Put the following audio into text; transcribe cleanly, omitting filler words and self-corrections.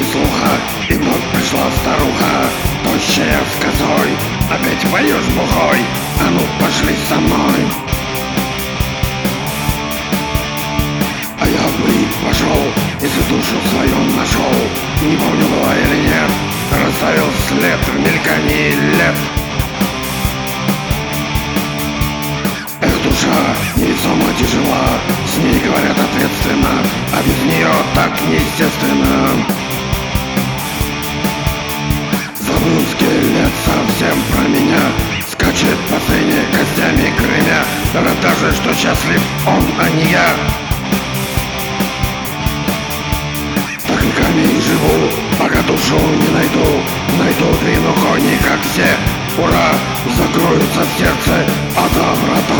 слуха, и вновь пришла старуха, тощая с козой. Опять поешь бухой, а ну пошли со мной. А я в брик пошел, и за душу свою нашел. Не помню, была или нет, расставил след в мелькании лет. Эх, душа невесомо тяжела, с ней говорят ответственно, а без нее так неестественно. Забыл скелет совсем про меня, скачет по сцене костями гремя. Рад даже, что счастлив он, а не я. Так веками и живу, пока душу не найду. Найду длину хони, как все. Ура, закроются в сердце ада врата.